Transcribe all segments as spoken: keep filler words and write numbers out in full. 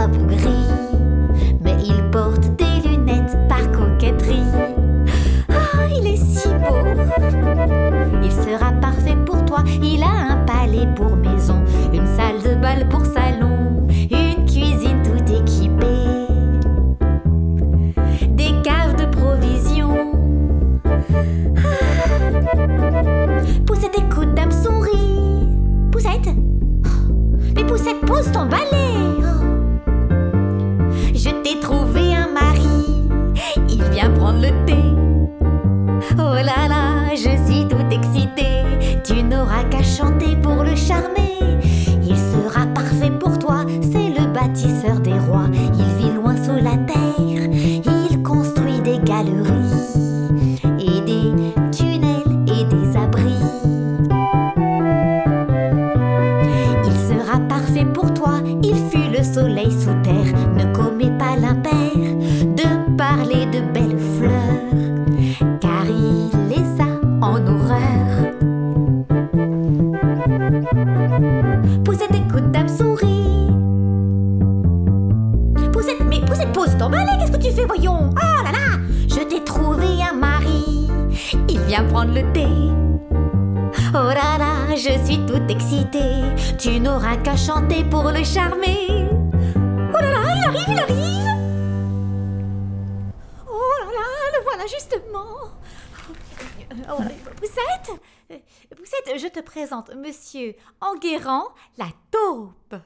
robe gris, mais il porte des lunettes par coquetterie. Ah, il est si beau. Il sera parfait pour toi. Il a un palais pour maison, une salle de bal pour salon, une cuisine tout équipée, des caves de provisions. Ah. Poussette, écoute, dame souris. Poussette, mais Poussette, pose ton balai. Oh. Je t'ai trouvé un mari, il vient prendre le thé. Oh là là, je suis toute excitée. Tu n'auras qu'à chanter pour le charmer. Il sera parfait pour toi, c'est le bâtisseur des rois. Il vit loin sous la terre, il construit des galeries et des tunnels et des abris. Il sera parfait pour toi, il fuit le soleil sous terre. Ne commets pas l'impair de parler de belles fleurs, car il les a en horreur. Poussette, écoute, dame souris. Poussette, mais Poussette, pose ton balai, qu'est-ce que tu fais, voyons? Oh là là, je t'ai trouvé un mari, il vient prendre le thé. Oh là là, je suis toute excitée. Tu n'auras qu'à chanter pour le charmer. Oh là là, il arrive, il arrive. Oh là là, le voilà justement. Oh, Poussette, Poussette, je te présente Monsieur Enguerrand, la taupe.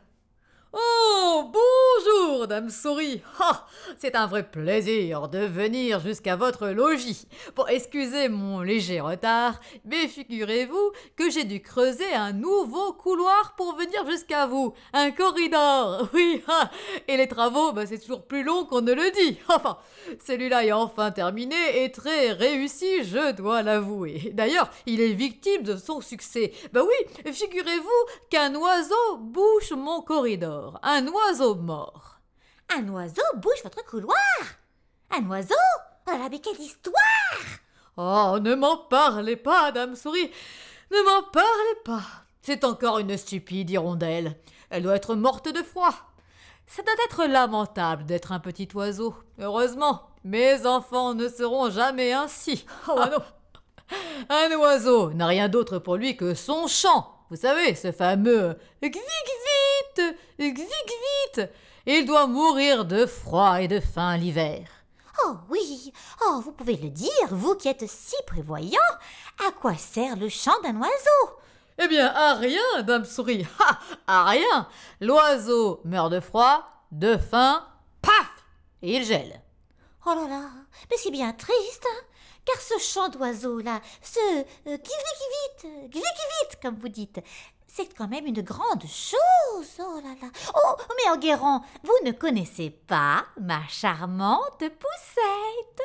Oh, bonjour, dame souris. Ah, c'est un vrai plaisir de venir jusqu'à votre logis. Bon, excusez mon léger retard, mais figurez-vous que j'ai dû creuser un nouveau couloir pour venir jusqu'à vous. Un corridor, oui. Ah, et les travaux, bah, c'est toujours plus long qu'on ne le dit. Enfin, celui-là est enfin terminé et très réussi, je dois l'avouer. D'ailleurs, il est victime de son succès. Bah oui, figurez-vous qu'un oiseau bouche mon corridor. Un oiseau mort. Un oiseau bouche votre couloir? Un oiseau? Oh là, mais quelle histoire! Oh, ne m'en parlez pas, dame souris. Ne m'en parlez pas. C'est encore une stupide hirondelle. Elle doit être morte de froid. Ça doit être lamentable d'être un petit oiseau. Heureusement, mes enfants ne seront jamais ainsi. Oh non. Un oiseau n'a rien d'autre pour lui que son chant. Vous savez, ce fameux « gvig-vite, gvig-vite ». Il doit mourir de froid et de faim l'hiver. Oh oui, oh vous pouvez le dire, vous qui êtes si prévoyant. À quoi sert le chant d'un oiseau? Eh bien, à rien, dame souris. Ha, à rien. L'oiseau meurt de froid, de faim, paf, et il gèle. Oh là là, mais c'est bien triste, hein, car ce chant d'oiseau-là, ce euh, gvig-vite, gvig-vite, comme vous dites, c'est quand même une grande chose. Oh là là. Oh, mais Enguerrand, vous ne connaissez pas ma charmante Poussette.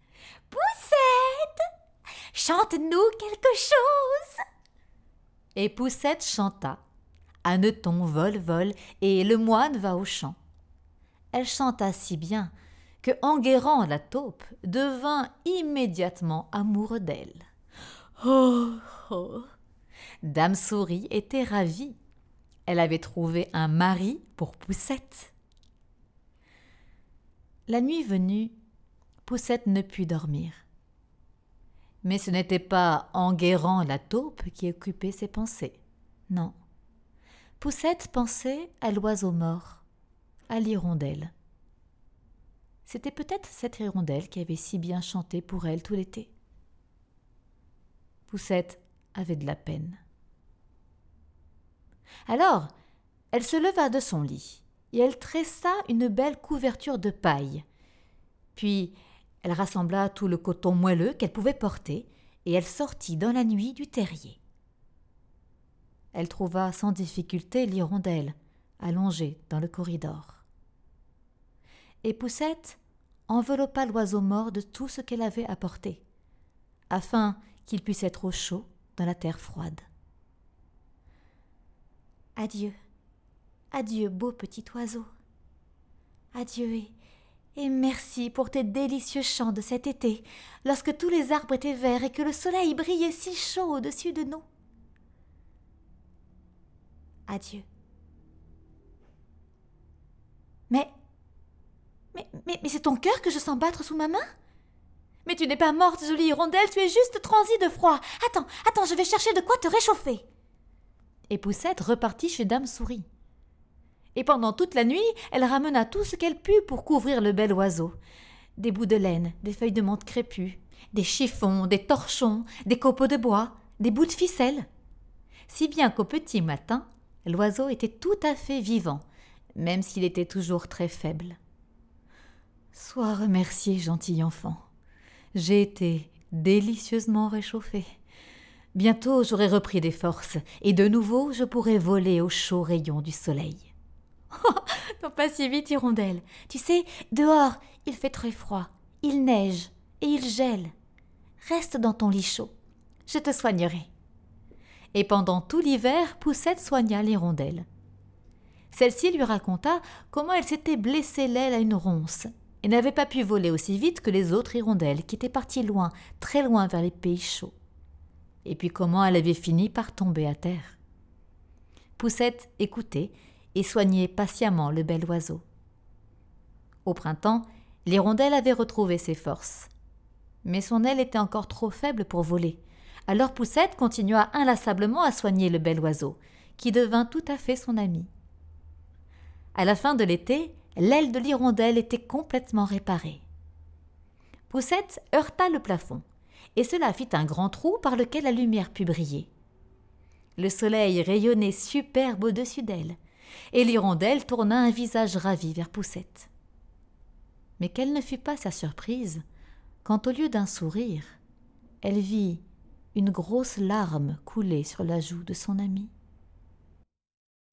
Poussette, chante-nous quelque chose. Et Poussette chanta. Hanneton vole, vole, et le moine va au champ. Elle chanta si bien que Enguerrand la taupe devint immédiatement amoureux d'elle. Oh, oh. Dame Souris était ravie. Elle avait trouvé un mari pour Poussette. La nuit venue, Poussette ne put dormir. Mais ce n'était pas Enguerrand la taupe qui occupait ses pensées. Non. Poussette pensait à l'oiseau mort, à l'hirondelle. C'était peut-être cette hirondelle qui avait si bien chanté pour elle tout l'été. Poussette avait de la peine. Alors, elle se leva de son lit et elle tressa une belle couverture de paille. Puis, elle rassembla tout le coton moelleux qu'elle pouvait porter et elle sortit dans la nuit du terrier. Elle trouva sans difficulté l'hirondelle, allongée dans le corridor. Et Poussette enveloppa l'oiseau mort de tout ce qu'elle avait apporté, afin qu'il puisse être au chaud dans la terre froide. Adieu, adieu, beau petit oiseau. Adieu et, et merci pour tes délicieux chants de cet été, lorsque tous les arbres étaient verts et que le soleil brillait si chaud au-dessus de nous. Adieu. Mais Mais, mais c'est ton cœur que je sens battre sous ma main? Mais tu n'es pas morte, jolie hirondelle, tu es juste transie de froid. Attends, attends, je vais chercher de quoi te réchauffer. Et Poussette repartit chez Dame Souris. Et pendant toute la nuit, elle ramena tout ce qu'elle put pour couvrir le bel oiseau. Des bouts de laine, des feuilles de menthe crépues, des chiffons, des torchons, des copeaux de bois, des bouts de ficelle. Si bien qu'au petit matin, l'oiseau était tout à fait vivant, même s'il était toujours très faible. « Sois remercié, gentil enfant. J'ai été délicieusement réchauffée. Bientôt j'aurai repris des forces, et de nouveau je pourrai voler aux chauds rayons du soleil. » Oh, non, pas si vite, hirondelle. Tu sais, dehors, il fait très froid, il neige et il gèle. Reste dans ton lit chaud. Je te soignerai. Et pendant tout l'hiver, Poussette soigna l'hirondelle. Celle-ci lui raconta comment elle s'était blessé l'aile à une ronce et n'avait pas pu voler aussi vite que les autres hirondelles qui étaient parties loin, très loin vers les pays chauds. Et puis comment elle avait fini par tomber à terre. Poussette écoutait et soignait patiemment le bel oiseau. Au printemps, l'hirondelle avait retrouvé ses forces. Mais son aile était encore trop faible pour voler. Alors Poussette continua inlassablement à soigner le bel oiseau, qui devint tout à fait son ami. À la fin de l'été, l'aile de l'hirondelle était complètement réparée. Poussette heurta le plafond, et cela fit un grand trou par lequel la lumière put briller. Le soleil rayonnait superbe au-dessus d'elle, et l'hirondelle tourna un visage ravi vers Poussette. Mais quelle ne fut pas sa surprise quand, au lieu d'un sourire, elle vit une grosse larme couler sur la joue de son amie.